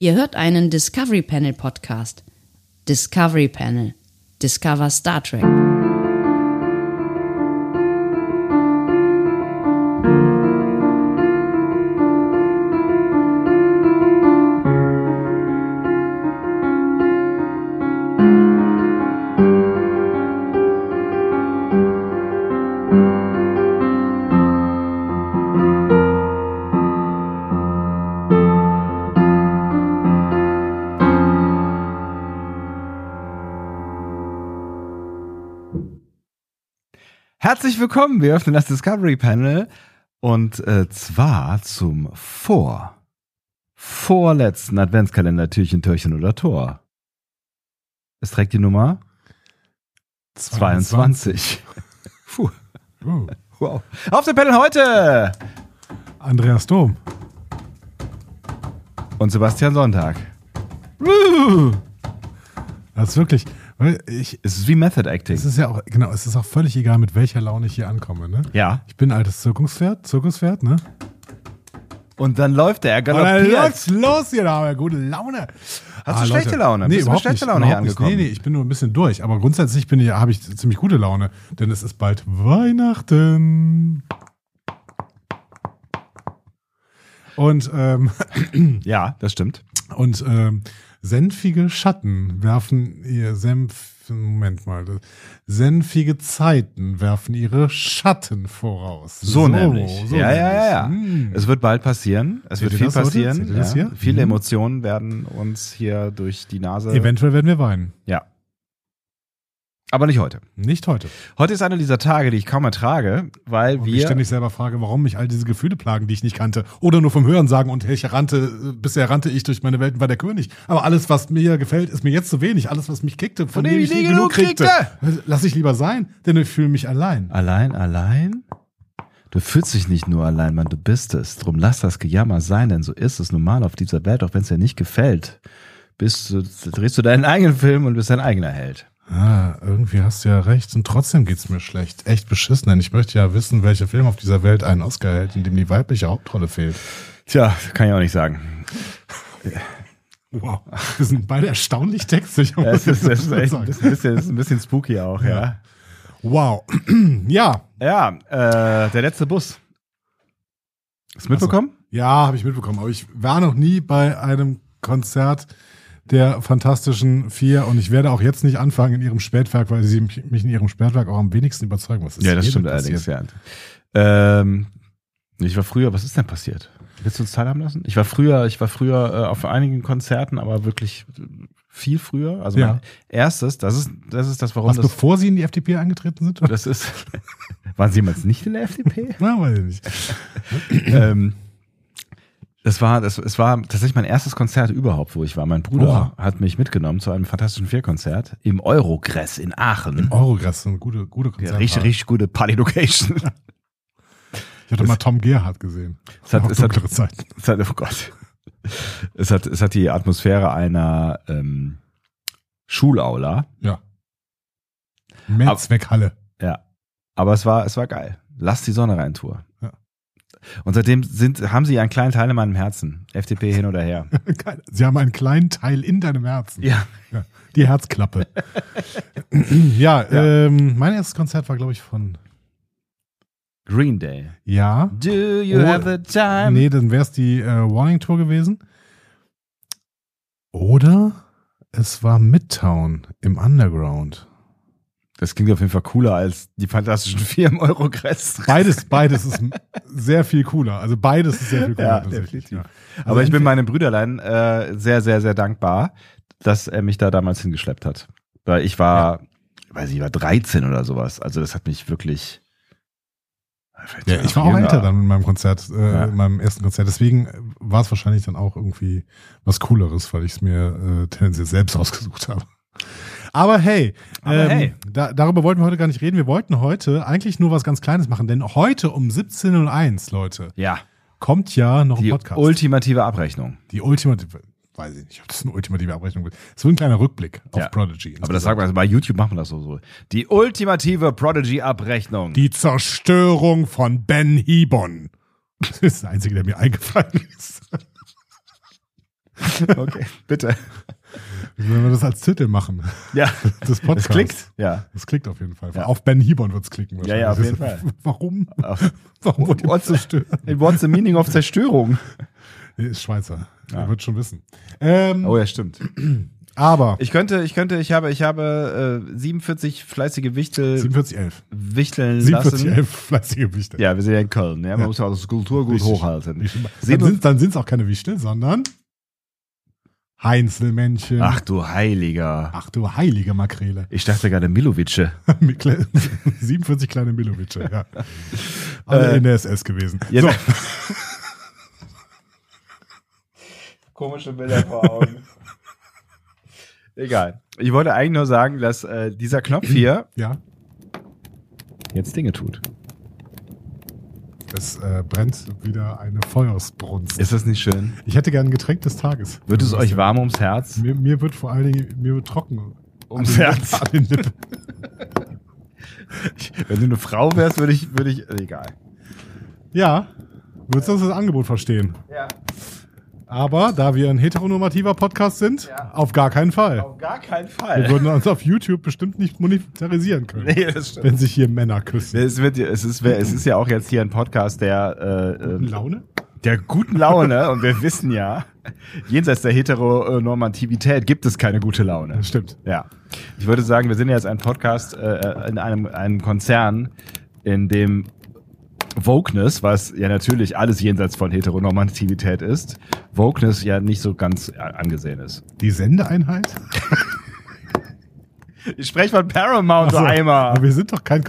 Ihr hört einen Discovery Panel Podcast. Discovery Panel. Discover Star Trek. Herzlich willkommen, wir öffnen das Discovery Panel und zwar zum vorletzten Adventskalender Türchen, Türchen oder Tor. Es trägt die Nummer 22. Puh. Wow. Auf dem Panel heute Andreas Dom und Sebastian Sonntag. Das ist wirklich... Es ist wie Method Acting. Es ist ja auch, genau, es ist auch völlig egal, mit welcher Laune ich hier ankomme, ne? Ja. Ich bin ein altes Zirkuspferd, ne? Und dann läuft er Und dann galoppiert. läuft's los hier, da haben wir gute Laune. Hast du schlechte Laune? Nee, Bist du mit überhaupt schlechter nicht. Laune hier Überhaupt nicht. angekommen? Nee, ich bin nur ein bisschen durch. Aber grundsätzlich habe ich ziemlich gute Laune, denn es ist bald Weihnachten. Und, Ja, das stimmt. Und senfige Schatten werfen ihr senfige Zeiten werfen ihre Schatten voraus. So nämlich. So Ja. nämlich. Es wird bald passieren. Es wird Seht viel ihr das, Leute? passieren. Seht ihr das Ja. hier? Viele Emotionen werden uns hier durch die Nase. Eventuell werden wir weinen. Ja. Aber nicht heute. Nicht heute. Heute ist einer dieser Tage, die ich kaum ertrage, weil Und ich wir. ständig selber frage, warum mich all diese Gefühle plagen, die ich nicht kannte. Oder nur vom Hören sagen und bisher rannte ich durch meine Welt und war der König. Aber alles, was mir gefällt, ist mir jetzt zu wenig. Alles, was mich kickte, von dem ich nie genug kriegte, lass ich lieber sein, denn ich fühle mich allein. Allein? Du fühlst dich nicht nur allein, Mann, du bist es. Drum lass das Gejammer sein, denn so ist es normal auf dieser Welt, auch wenn es dir nicht gefällt. Drehst du deinen eigenen Film und bist dein eigener Held. Ah, irgendwie hast du ja recht und trotzdem geht's mir schlecht. Echt beschissen, denn ich möchte ja wissen, welcher Film auf dieser Welt einen Oscar erhält, in dem die weibliche Hauptrolle fehlt. Tja, kann ich auch nicht sagen. Wow, wir sind beide erstaunlich textig. Ja, es ist echt ein bisschen spooky auch, ja. Wow, ja. Ja, der letzte Bus. Hast du mitbekommen? Ja, habe ich mitbekommen, aber ich war noch nie bei einem Konzert der Fantastischen Vier und ich werde auch jetzt nicht anfangen in ihrem Spätwerk, weil sie mich in ihrem Spätwerk auch am wenigsten überzeugen. Was ist Ja, das hier stimmt denn allerdings, passiert? ja. Ich war früher, was ist denn passiert? Willst du uns teilhaben lassen? Ich war früher auf einigen Konzerten, aber wirklich viel früher. Also mein erstes, das ist das, warum was, das... bevor sie in die FDP eingetreten sind? Das ist... Waren Sie jemals nicht in der FDP? Na, weiß ich nicht. Es war tatsächlich mein erstes Konzert überhaupt, wo ich war. Mein Bruder hat mich mitgenommen zu einem Fantastischen Vier-Konzert im Eurogress in Aachen. Eurogress, eine gute Ja, Konzert. richtig gute Party-Location. Ich hatte mal Tom Gerhardt gesehen. Es hat Zeiten. Oh Gott. Es hat die Atmosphäre einer Schulaula. Ja. Mehrzweckhalle. Ja. Aber es war geil. Lass die Sonne rein, Tour. Ja. Und seitdem haben sie einen kleinen Teil in meinem Herzen. FDP hin oder her. Sie haben einen kleinen Teil in deinem Herzen. Ja. Die Herzklappe. Mein erstes Konzert war, glaube ich, von Green Day. Ja. Do you have the time? Nee, dann wäre es die Warning Tour gewesen. Oder es war Midtown im Underground. Das klingt auf jeden Fall cooler als die Fantastischen Vier im Eurogress. Beides ist sehr viel cooler. Also beides ist sehr viel cooler. Ja, tatsächlich. definitiv. Ja. Aber ich bin meinem Brüderlein sehr, sehr, sehr dankbar, dass er mich da damals hingeschleppt hat. Weil ich war 13 oder sowas. Also das hat mich wirklich... Ja, ich war auch älter dann in meinem Konzert, in meinem ersten Konzert. Deswegen war es wahrscheinlich dann auch irgendwie was Cooleres, weil ich es mir tendenziell selbst ausgesucht habe. Aber hey, darüber wollten wir heute gar nicht reden. Wir wollten heute eigentlich nur was ganz Kleines machen, denn heute um 17:01, Leute, kommt ja noch ein Podcast. Die ultimative Abrechnung. Die ultimative, weiß ich nicht, ob das eine ultimative Abrechnung wird. Es wird ein kleiner Rückblick auf Prodigy. Aber das sagt man, also bei YouTube machen wir das so. Die ultimative Prodigy-Abrechnung. Die Zerstörung von Ben Hebon. Das ist der einzige, der mir eingefallen ist. Okay, bitte. Wenn wir das als Titel machen. Ja, das Podcast. Das klickt. Ja. Das klickt auf jeden Fall. Ja. Auf Ben Hibon wird es klicken. Ja, auf jeden Fall. Warum? Warum wollt ihr zerstören? What's the meaning of Zerstörung? Nee, ist Schweizer. Ja. Er wird schon wissen. Oh ja, stimmt. Aber. Ich habe 47 fleißige 47,11. Wichteln lassen. 47,11 fleißige Wichtel. Ja, wir sind ja in Köln. Ja? Man muss ja auch das Kulturgut Richtig. hochhalten. Dann sind es auch keine Wichtel, sondern Heinzelmännchen. Ach du Heiliger. Ach du heilige Makrele. Ich dachte gerade Milovice. 47 kleine Milovice, ja. Alle in der SS gewesen. Ja, So. Komische Bilder vor Augen. Egal. Ich wollte eigentlich nur sagen, dass dieser Knopf hier Ja. jetzt Dinge tut. Es brennt wieder eine Feuersbrunst. Ist das nicht schön? Ich hätte gerne ein Getränk des Tages. Wird es euch warm ums Herz? Mir wird vor allen Dingen trocken. Ums Herz? An den Lippen. Wenn du eine Frau wärst, würde ich, egal. Ja. Würdest du das Angebot verstehen? Ja. Aber da wir ein heteronormativer Podcast sind, Ja. auf gar keinen Fall. Auf gar keinen Wir Fall. würden uns auf YouTube bestimmt nicht monetarisieren können, Nee, das stimmt. wenn sich hier Männer küssen. Es ist ja auch jetzt hier ein Podcast der Laune? der guten Laune und wir wissen ja, jenseits der Heteronormativität gibt es keine gute Laune. Das stimmt. Ja. Ich würde sagen, wir sind ja jetzt ein Podcast in einem Konzern, in dem Wokeness, was ja natürlich alles jenseits von Heteronormativität ist, Wokeness ja nicht so ganz angesehen ist. Die Sendeeinheit? Ich spreche von Paramount, Ach so, du Eimer. aber wir sind doch kein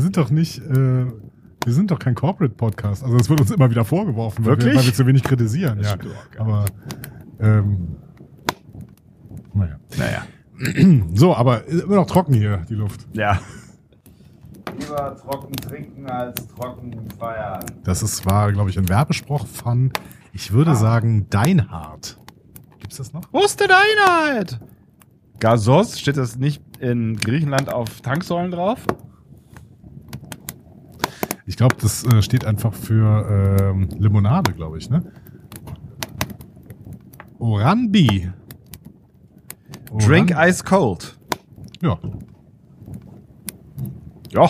Corporate Podcast. Also das wird uns immer wieder vorgeworfen, Wirklich? weil wir zu wenig kritisieren. Ja. Aber naja. So, aber immer noch trocken hier, die Luft. Ja. Lieber trocken trinken als trocken feiern. War, glaube ich, ein Werbespruch von, ich würde sagen, Deinhard. Gibt's das noch? Wo ist denn Einheit? Gasos, steht das nicht in Griechenland auf Tanksäulen drauf? Ich glaube, das steht einfach für Limonade, glaube ich, ne? Oranbi. Drink ice cold. Ja. Ja.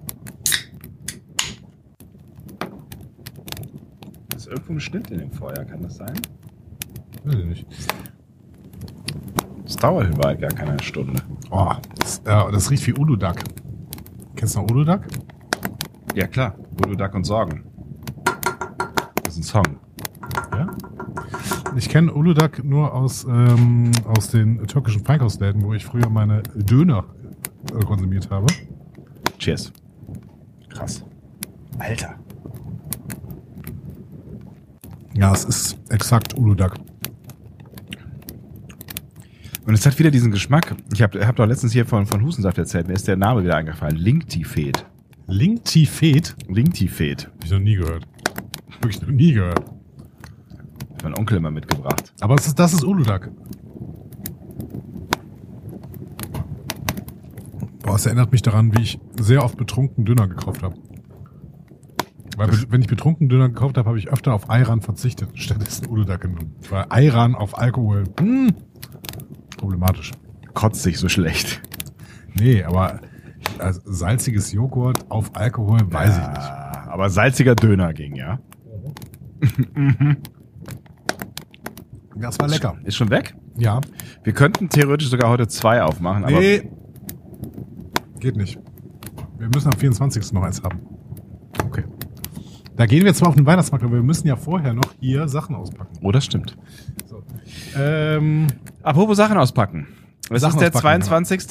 Ist irgendwo ein Schnitt in dem Feuer, kann das sein? Weiß ich nicht. Das dauert überall gar keine Stunde. Oh, das riecht wie Uludag. Kennst du noch Uludag? Ja, klar. Voodoo Duck und Sorgen. Das ist ein Song. Ja. Ich kenne Uludag nur aus den türkischen Feinkostläden, wo ich früher meine Döner konsumiert habe. Cheers. Krass. Alter. Ja, es ist exakt Uludag. Und es hat wieder diesen Geschmack. Ich hab doch letztens hier von Hustensaft erzählt. Mir ist der Name wieder eingefallen. Linktifet. Linktifet? Linktifet. Hab ich noch nie gehört. Wirklich noch nie gehört. Hat mein Onkel immer mitgebracht. Aber das ist Uludag. Boah, es erinnert mich daran, wie ich sehr oft betrunken Döner gekauft habe. Weil wenn ich betrunken Döner gekauft habe, habe ich öfter auf Ayran verzichtet, stattdessen Uludag genommen. Weil Ayran auf Alkohol, problematisch. Kotzt sich so schlecht. Nee, aber also salziges Joghurt auf Alkohol, weiß ich nicht. Aber salziger Döner ging, ja. Das war lecker. Ist schon weg? Ja. Wir könnten theoretisch sogar heute 2 aufmachen, aber Nee. Geht nicht. Wir müssen am 24. noch eins haben. okay. Da gehen wir zwar auf den Weihnachtsmarkt, aber wir müssen ja vorher noch hier Sachen auspacken. Oh, das stimmt. So. Apropos Sachen auspacken. Es Sachen ist der auspacken, 22.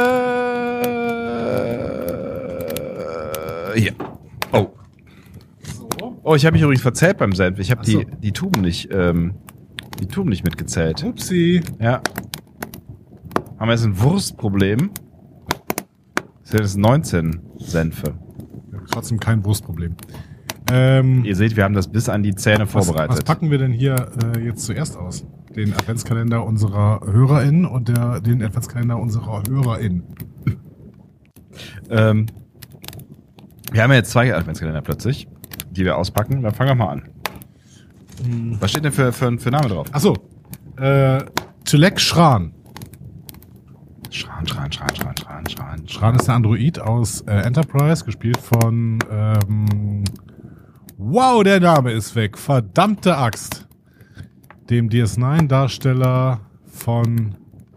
Hier. Oh. Oh, ich habe mich übrigens verzählt beim Senf. Ich habe Ach so. die Tuben nicht mitgezählt. Upsi. Ja. Haben wir jetzt ein Wurstproblem? Das sind jetzt 19 Senfe. Wir haben trotzdem kein Brustproblem. Ihr seht, wir haben das bis an die Zähne vorbereitet. Was packen wir denn hier jetzt zuerst aus? Den Adventskalender unserer HörerInnen und den Adventskalender unserer HörerInnen. Wir haben ja jetzt 2 Adventskalender plötzlich, die wir auspacken. Dann fangen wir mal an. Was steht denn für Name drauf? Achso. Tülek Schran. Schran. Schran ist der Android aus Enterprise, gespielt von wow, der Name ist weg. Verdammte Axt. Dem DS9-Darsteller von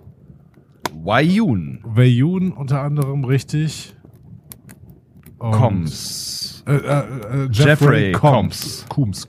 Wei-Yun unter anderem, richtig. Und Combs. Jeffrey Combs. Coombs.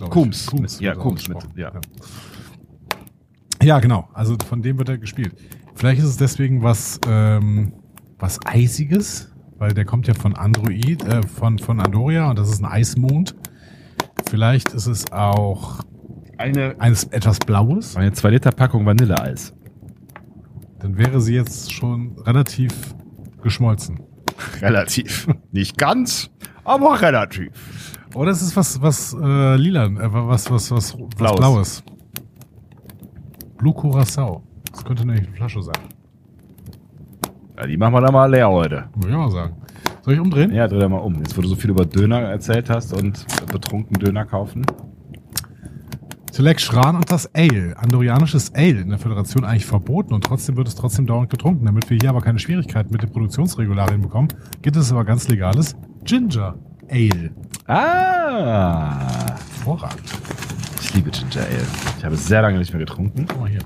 Ja, genau. Also von dem wird er gespielt. Vielleicht ist es deswegen was Eisiges, weil der kommt ja von Android, von Andoria, und das ist ein Eismond. Vielleicht ist es auch etwas Blaues. Eine 2-Liter-Packung Vanilleeis. Dann wäre sie jetzt schon relativ geschmolzen. Relativ. Nicht ganz, aber relativ. Oder es ist was lila, was Blaues. Blue Curacao. Das könnte nämlich eine Flasche sein. Ja, die machen wir dann mal leer heute. Würde ich mal sagen. Soll ich umdrehen? Ja, dreh da mal um. Jetzt, wo du so viel über Döner erzählt hast und betrunken Döner kaufen. Tülek Schran und das Ale. Andorianisches Ale in der Föderation eigentlich verboten, und trotzdem wird es dauernd getrunken. Damit wir hier aber keine Schwierigkeiten mit den Produktionsregularien bekommen, gibt es aber ganz legales Ginger Ale. Hervorragend. Ich liebe Ginger Ale. Ich habe es sehr lange nicht mehr getrunken. Guck mal hier.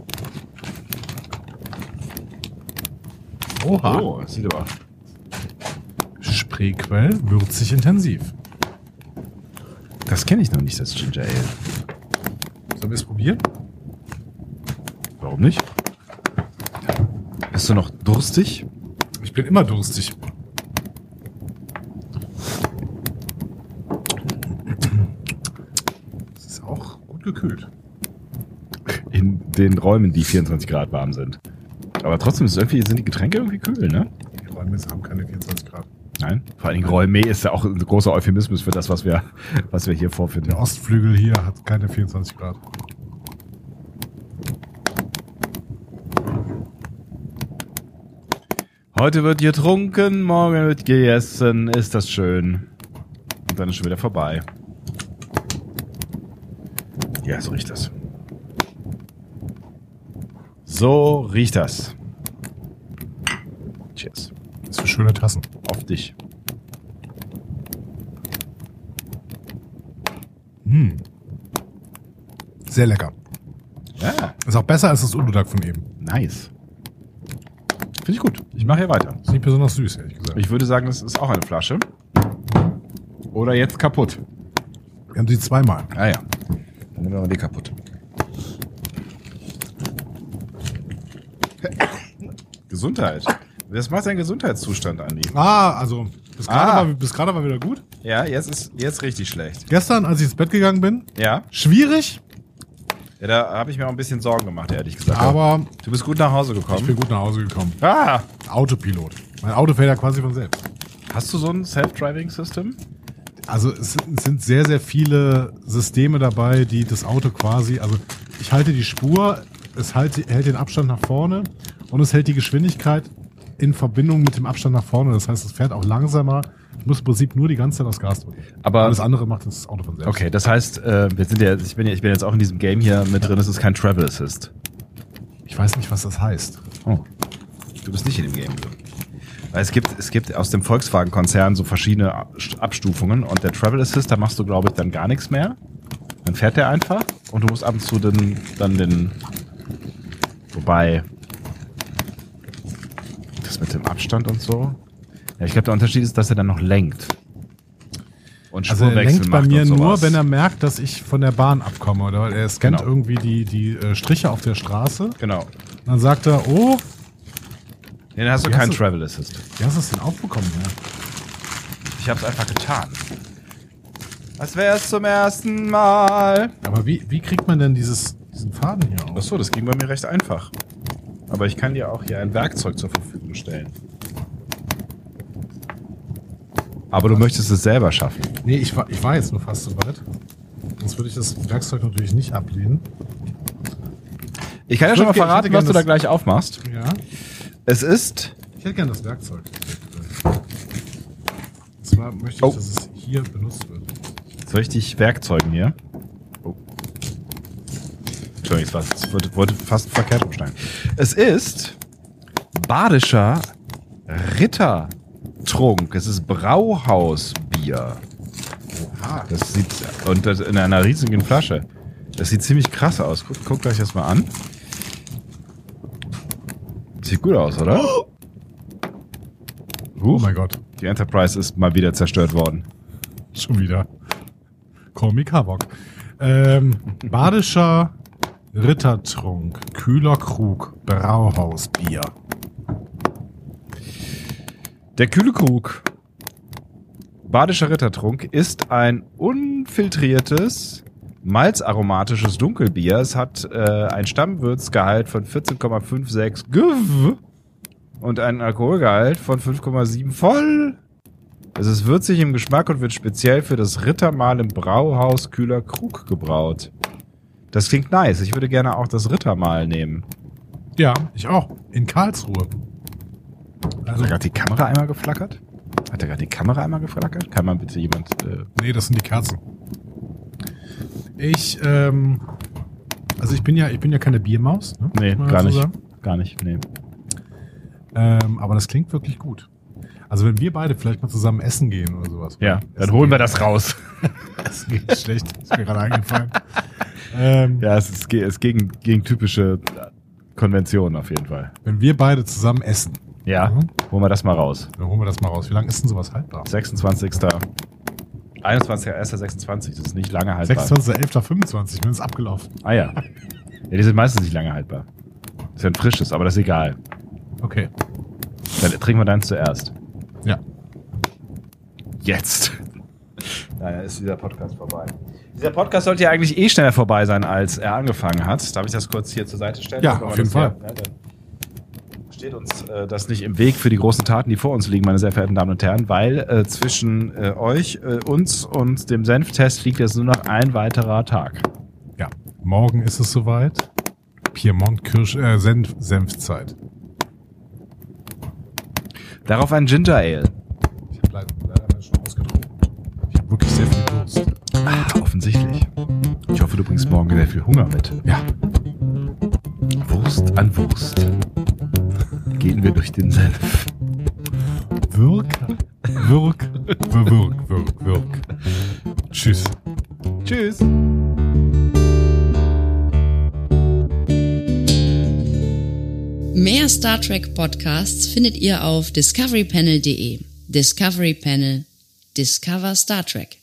Oha. Oh, das sieht aber... Spreequell, würzig intensiv. Das kenne ich noch nicht, das Ginger Ale. Sollen wir es probieren? Warum nicht? Bist du noch durstig? Ich bin immer durstig. Es ist auch gut gekühlt. In den Räumen, die 24 Grad warm sind. Aber trotzdem sind die Getränke irgendwie kühl, ne? Die Räume haben keine 24 Grad. Nein. Vor allem Räume ist ja auch ein großer Euphemismus für das, was wir hier vorfinden. Der Ostflügel hier hat keine 24 Grad. Heute wird getrunken, morgen wird gegessen. Ist das schön. Und dann ist schon wieder vorbei. Ja, so riecht das. So riecht das. Cheers. Das für schöne Tassen. Auf dich. Sehr lecker. Ja. Ist auch besser als das Uludag von eben. Nice. Finde ich gut. Ich mache hier weiter. Ist nicht besonders süß, ehrlich gesagt. Ich würde sagen, das ist auch eine Flasche. Oder jetzt kaputt. Wir haben sie zweimal. Ah ja. Dann nehmen wir mal die kaputt. Gesundheit. Was macht dein Gesundheitszustand, Andi? Also bis gerade war wieder gut. Ja, jetzt richtig schlecht. Gestern, als ich ins Bett gegangen bin, Ja? schwierig, Ja, da habe ich mir auch ein bisschen Sorgen gemacht, ehrlich gesagt. aber Du bist gut nach Hause ich gekommen. bin gut nach Hause gekommen. Autopilot. Mein Auto fährt ja quasi von selbst. Hast du so ein Self-Driving-System? Also es sind sehr, sehr viele Systeme dabei, die das Auto quasi, also ich halte die Spur, es hält den Abstand nach vorne und es hält die Geschwindigkeit in Verbindung mit dem Abstand nach vorne. Das heißt, es fährt auch langsamer. Ich muss im Prinzip nur die ganze Zeit aufs Gas drücken. Aber alles andere macht das Auto von selbst. Okay, das heißt, ich bin jetzt auch in diesem Game hier mit drin, es ist kein Travel Assist. Ich weiß nicht, was das heißt. Oh. Du bist nicht in dem Game drin. Weil es gibt aus dem Volkswagen-Konzern so verschiedene Abstufungen und der Travel Assist, da machst du, glaube ich, dann gar nichts mehr. Dann fährt der einfach und du musst ab und zu wobei das mit dem Abstand und so. Ja, ich glaube, der Unterschied ist, dass er dann noch lenkt. Und Also er lenkt bei macht mir und nur, sowas. wenn er merkt, dass ich von der Bahn abkomme. Oder er scannt Genau. irgendwie die Striche auf der Straße. Genau. Dann sagt er, oh, Nee, dann hast du Wie keinen hast du- Travel Assist. wie hast du es denn aufbekommen? Ja? Ich habe es einfach getan. Als wäre es zum ersten Mal. Aber wie kriegt man denn diesen Faden hier auf? Achso, das ging bei mir recht einfach. Aber ich kann dir auch hier ein Werkzeug zur Verfügung stellen. Aber du möchtest es selber schaffen. Nee, ich war jetzt nur fast so weit. Sonst würde ich das Werkzeug natürlich nicht ablehnen. Ich kann ja Ich schon mal hätte verraten, gern was du da das- gleich aufmachst. Ja. Es ist... Ich hätte gerne das Werkzeug. Und zwar möchte ich, Oh. dass es hier benutzt wird. Soll ich dich werkzeugen hier? Oh. Entschuldigung, ich wollte fast verkehrt umsteigen. Es ist Badischer Rittertrunk. Es ist Brauhausbier. Oha. Das sieht, und das in einer riesigen Flasche. Das sieht ziemlich krass aus. Guckt euch das mal an. Sieht gut aus, oder? Oh mein Gott. Die Enterprise ist mal wieder zerstört worden. Schon wieder. Call me Havok. Badischer Rittertrunk, kühler Krug, Brauhausbier. Der kühle Krug, Badischer Rittertrunk, ist ein unfiltriertes, malzaromatisches Dunkelbier. Es hat ein Stammwürzgehalt von 14,56 GW und einen Alkoholgehalt von 5,7 voll. Es ist würzig im Geschmack und wird speziell für das Rittermahl im Brauhaus Kühler Krug gebraut. Das klingt nice. Ich würde gerne auch das Rittermahl nehmen. Ja, ich auch. In Karlsruhe. Hat da gerade die Kamera einmal geflackert? Kann man bitte jemand... Nee, das sind die Kerzen. Ich bin ja keine Biermaus. Ne? Nee, gar nicht. Gar nicht, nee. Aber das klingt wirklich gut. Also wenn wir beide vielleicht mal zusammen essen gehen oder sowas. Ja, dann holen wir das raus. Es geht schlecht, ist mir gerade eingefallen. Ja, es ist gegen typische Konventionen auf jeden Fall. Wenn wir beide zusammen essen. Ja, holen wir das mal raus. Dann holen wir das mal raus. Wie lange ist denn sowas haltbar? 21.01.26, das ist nicht lange haltbar. 26.11.25, wenn es abgelaufen. Ah ja. Ja, die sind meistens nicht lange haltbar. Das ist ja ein frisches, aber das ist egal. Okay. Dann trinken wir deins zuerst. Ja. Jetzt. Naja, ist dieser Podcast vorbei. Dieser Podcast sollte ja eigentlich eh schneller vorbei sein, als er angefangen hat. Darf ich das kurz hier zur Seite stellen? Ja, auf jeden Fall. Ja, dann steht uns das nicht im Weg für die großen Taten, die vor uns liegen, meine sehr verehrten Damen und Herren, weil zwischen euch, uns und dem Senftest liegt jetzt nur noch ein weiterer Tag. Ja, morgen ist es soweit. Senfzeit. Darauf ein Ginger Ale. Ich habe leider schon ausgetrunken. Ich habe wirklich sehr viel Durst. Offensichtlich. Ich hoffe, du bringst morgen sehr viel Hunger mit. Ja. Wurst an Wurst. Gehen wir durch den Senf. Wirk. Tschüss. Tschüss. Mehr Star Trek Podcasts findet ihr auf discoverypanel.de. Discovery Panel. Discover Star Trek.